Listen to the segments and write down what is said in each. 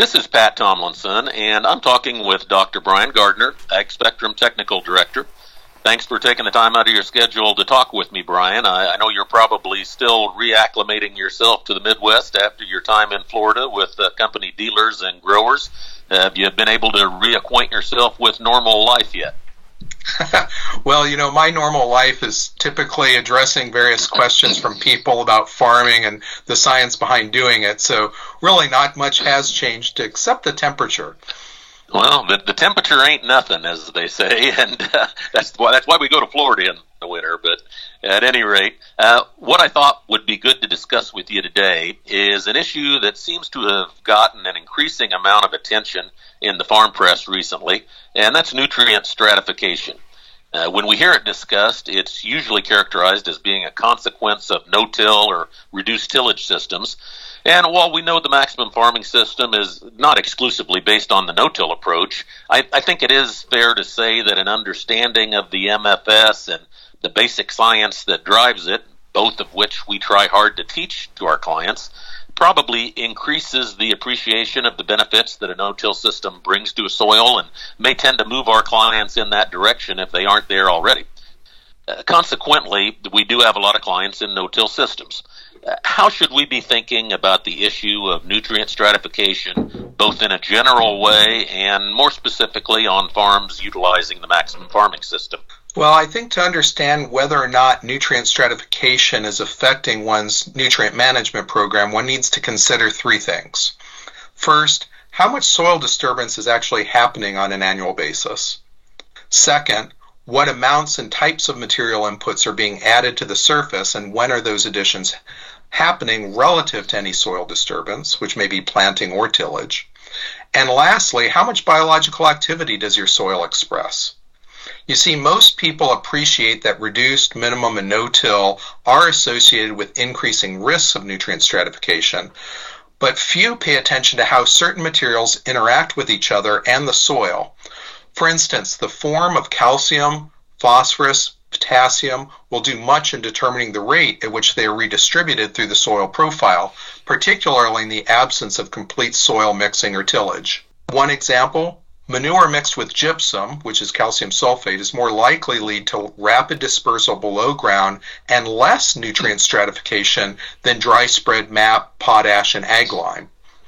This is Pat Tomlinson, and I'm talking with Dr. Brian Gardner, Ag Spectrum Technical Director. Thanks for taking the time out of your schedule to talk with me, Brian. I know you're probably still reacclimating yourself to the Midwest after your time in Florida with company dealers and growers. Have you been able to reacquaint yourself with normal life yet? Well, my normal life is typically addressing various questions from people about farming and the science behind doing it. So really not much has changed except the temperature. Well, the temperature ain't nothing, as they say, and that's why we go to Florida in the winter. But at any rate, what I thought would be good to discuss with you today is an issue that seems to have gotten an increasing amount of attention in the farm press recently, and that's nutrient stratification. When we hear it discussed, it's usually characterized as being a consequence of no-till or reduced tillage systems. And while we know the maximum farming system is not exclusively based on the no-till approach, I think it is fair to say that an understanding of the MFS and the basic science that drives it, both of which we try hard to teach to our clients, probably increases the appreciation of the benefits that a no-till system brings to a soil and may tend to move our clients in that direction if they aren't there already. Consequently, we do have a lot of clients in no-till systems. How should we be thinking about the issue of nutrient stratification, both in a general way and more specifically on farms utilizing the maximum farming system? Well, I think to understand whether or not nutrient stratification is affecting one's nutrient management program, one needs to consider three things. First, how much soil disturbance is actually happening on an annual basis? Second, what amounts and types of material inputs are being added to the surface, and when are those additions happening relative to any soil disturbance, which may be planting or tillage? And lastly, how much biological activity does your soil express? You see, most people appreciate that reduced, minimum, and no-till are associated with increasing risks of nutrient stratification, but few pay attention to how certain materials interact with each other and the soil. For instance, the form of calcium, phosphorus, potassium will do much in determining the rate at which they are redistributed through the soil profile, particularly in the absence of complete soil mixing or tillage. One example, manure mixed with gypsum, which is calcium sulfate, is more likely to lead to rapid dispersal below ground and less nutrient stratification than dry spread MAP, potash, and ag lime.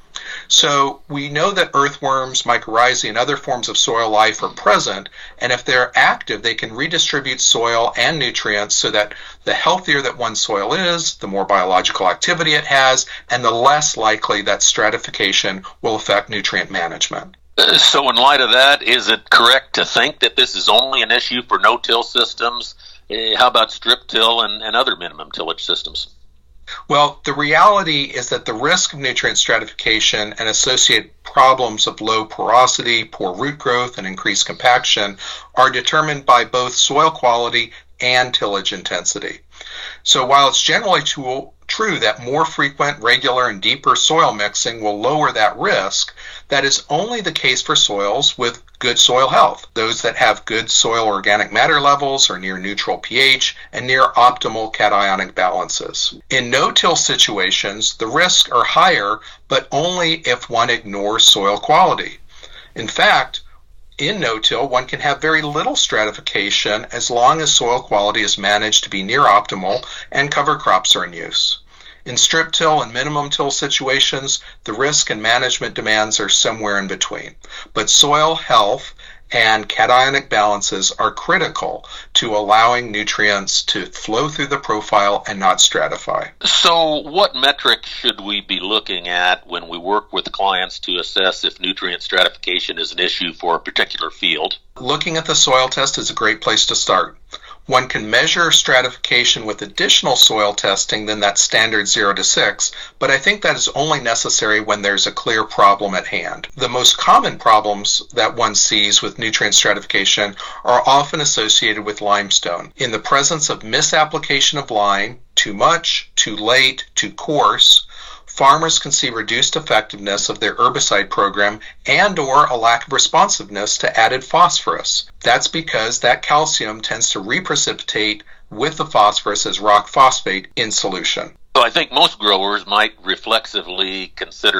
So we know that earthworms, mycorrhizae, and other forms of soil life are present, and if they're active, they can redistribute soil and nutrients so that the healthier that one soil is, the more biological activity it has, and the less likely that stratification will affect nutrient management. So in light of that, is it correct to think that this is only an issue for no-till systems? How about strip-till and other minimum tillage systems? Well, the reality is that the risk of nutrient stratification and associated problems of low porosity, poor root growth, and increased compaction are determined by both soil quality and tillage intensity. So while it's generally true that more frequent, regular, and deeper soil mixing will lower that risk, that is only the case for soils with good soil health, those that have good soil organic matter levels or near neutral pH and near optimal cationic balances. In no-till situations, the risks are higher, but only if one ignores soil quality. In fact, in no-till, one can have very little stratification as long as soil quality is managed to be near optimal and cover crops are in use. In strip-till and minimum-till situations, the risk and management demands are somewhere in between. But soil health and cationic balances are critical to allowing nutrients to flow through the profile and not stratify. So what metrics should we be looking at when we work with clients to assess if nutrient stratification is an issue for a particular field? Looking at the soil test is a great place to start. One can measure stratification with additional soil testing than that standard 0 to 6, but I think that is only necessary when there's a clear problem at hand. The most common problems that one sees with nutrient stratification are often associated with limestone. In the presence of misapplication of lime, too much, too late, too coarse, farmers can see reduced effectiveness of their herbicide program and or a lack of responsiveness to added phosphorus. That's because that calcium tends to reprecipitate with the phosphorus as rock phosphate in solution. So I think most growers might reflexively consider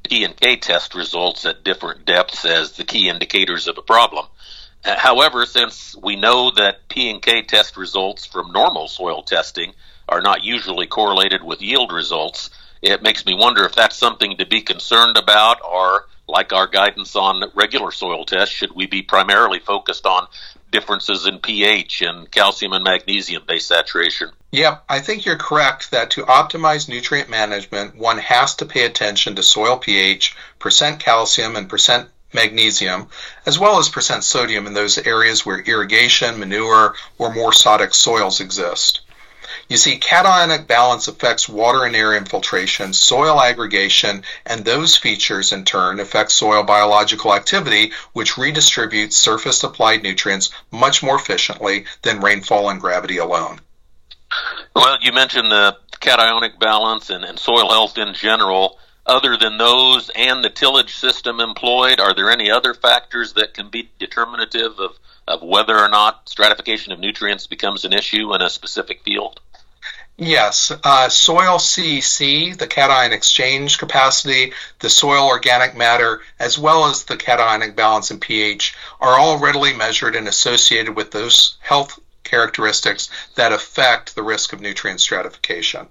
P and K test results at different depths as the key indicators of a problem. However, since we know that P and K test results from normal soil testing are not usually correlated with yield results, it makes me wonder if that's something to be concerned about, or like our guidance on regular soil tests, should we be primarily focused on differences in pH and calcium and magnesium base saturation? Yep, I think you're correct that to optimize nutrient management, one has to pay attention to soil pH, percent calcium, and percent magnesium, as well as percent sodium in those areas where irrigation, manure, or more sodic soils exist. You see, cationic balance affects water and air infiltration, soil aggregation, and those features in turn affect soil biological activity, which redistributes surface applied nutrients much more efficiently than rainfall and gravity alone. Well, you mentioned the cationic balance and soil health in general. Other than those and the tillage system employed, are there any other factors that can be determinative of whether or not stratification of nutrients becomes an issue in a specific field? Yes, soil CEC, the cation exchange capacity, the soil organic matter, as well as the cationic balance and pH are all readily measured and associated with those health characteristics that affect the risk of nutrient stratification.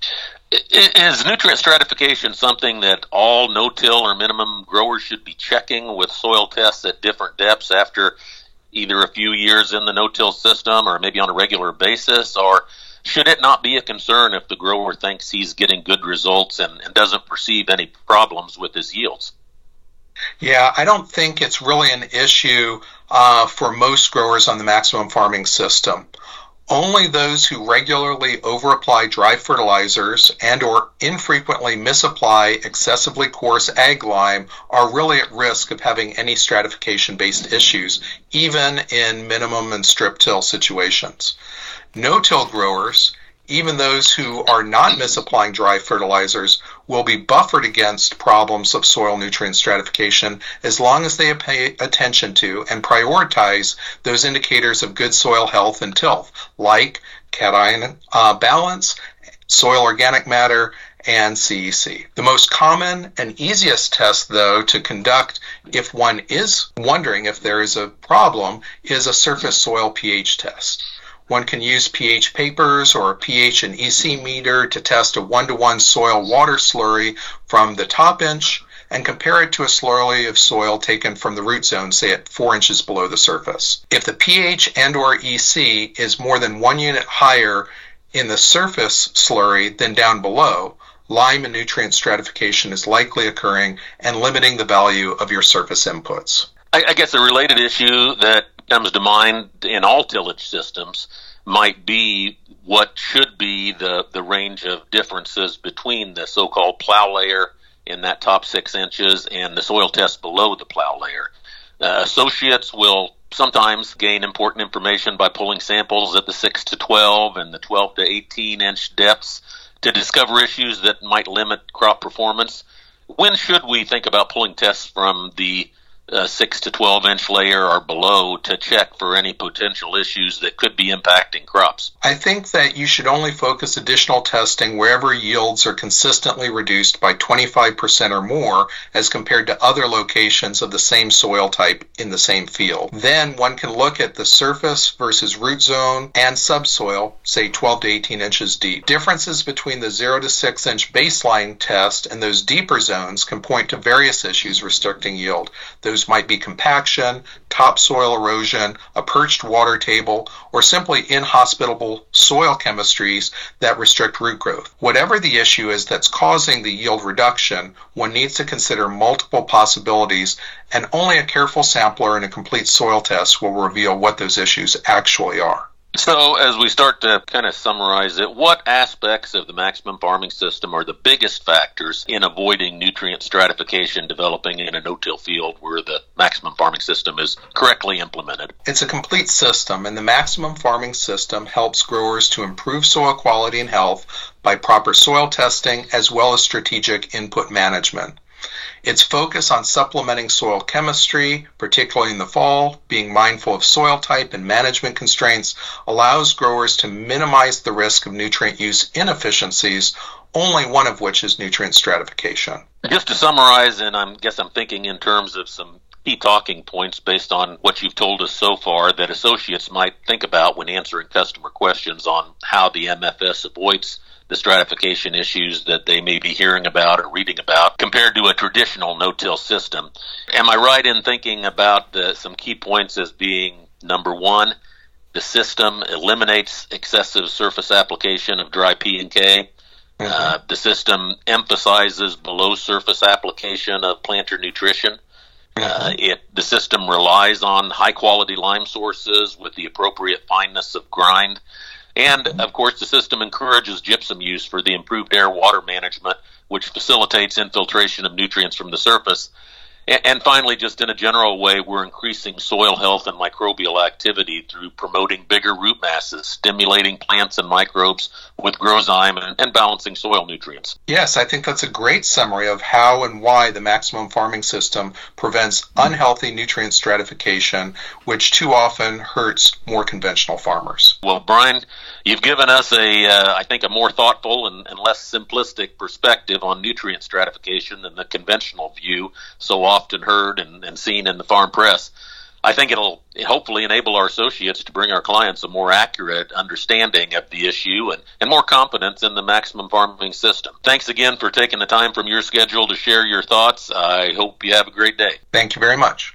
Is nutrient stratification something that all no-till or minimum growers should be checking with soil tests at different depths after either a few years in the no-till system or maybe on a regular basis? Or should it not be a concern if the grower thinks he's getting good results and doesn't perceive any problems with his yields? Yeah, I don't think it's really an issue for most growers on the maximum farming system. Only those who regularly overapply dry fertilizers and or infrequently misapply excessively coarse ag lime are really at risk of having any stratification-based issues, even in minimum and strip till situations. No-till growers, even those who are not misapplying dry fertilizers, will be buffered against problems of soil nutrient stratification as long as they pay attention to and prioritize those indicators of good soil health and tilth, like cation balance, soil organic matter, and CEC. The most common and easiest test, though, to conduct if one is wondering if there is a problem is a surface soil pH test. One can use pH papers or a pH and EC meter to test a 1-to-1 soil water slurry from the top inch and compare it to a slurry of soil taken from the root zone, say at 4 inches below the surface. If the pH and or EC is more than 1 unit higher in the surface slurry than down below, lime and nutrient stratification is likely occurring and limiting the value of your surface inputs. I guess a related issue that comes to mind in all tillage systems might be what should be the range of differences between the so-called plow layer in that top 6 inches and the soil test below the plow layer. Associates will sometimes gain important information by pulling samples at the 6 to 12 and the 12 to 18 inch depths to discover issues that might limit crop performance. When should we think about pulling tests from the 6 to 12 inch layer or below to check for any potential issues that could be impacting crops? I think that you should only focus additional testing wherever yields are consistently reduced by 25% or more as compared to other locations of the same soil type in the same field. Then one can look at the surface versus root zone and subsoil, say 12 to 18 inches deep. Differences between the 0 to 6 inch baseline test and those deeper zones can point to various issues restricting yield. Those might be compaction, topsoil erosion, a perched water table, or simply inhospitable soil chemistries that restrict root growth. Whatever the issue is that's causing the yield reduction, one needs to consider multiple possibilities, and only a careful sampler and a complete soil test will reveal what those issues actually are. So as we start to kind of summarize it, what aspects of the maximum farming system are the biggest factors in avoiding nutrient stratification developing in a no-till field where the maximum farming system is correctly implemented? It's a complete system, and the maximum farming system helps growers to improve soil quality and health by proper soil testing as well as strategic input management. Its focus on supplementing soil chemistry, particularly in the fall, being mindful of soil type and management constraints, allows growers to minimize the risk of nutrient use inefficiencies only one of which is nutrient stratification. Just to summarize, and I guess I'm thinking in terms of some key talking points based on what you've told us so far that associates might think about when answering customer questions on how the MFS avoids the stratification issues that they may be hearing about or reading about compared to a traditional no-till system. Am I right in thinking about some key points as being, number one, the system eliminates excessive surface application of dry P and K. The system emphasizes below surface application of planter nutrition. The system relies on high quality lime sources with the appropriate fineness of grind. And of course, the system encourages gypsum use for the improved air water management, which facilitates infiltration of nutrients from the surface. And finally, just in a general way, we're increasing soil health and microbial activity through promoting bigger root masses, stimulating plants and microbes with Grozyme, and balancing soil nutrients. Yes, I think that's a great summary of how and why the maximum farming system prevents unhealthy nutrient stratification, which too often hurts more conventional farmers. Well, Brian, you've given us I think, a more thoughtful and less simplistic perspective on nutrient stratification than the conventional view so often heard and seen in the farm press. I think it'll hopefully enable our associates to bring our clients a more accurate understanding of the issue and more confidence in the maximum farming system. Thanks again for taking the time from your schedule to share your thoughts. I hope you have a great day. Thank you very much.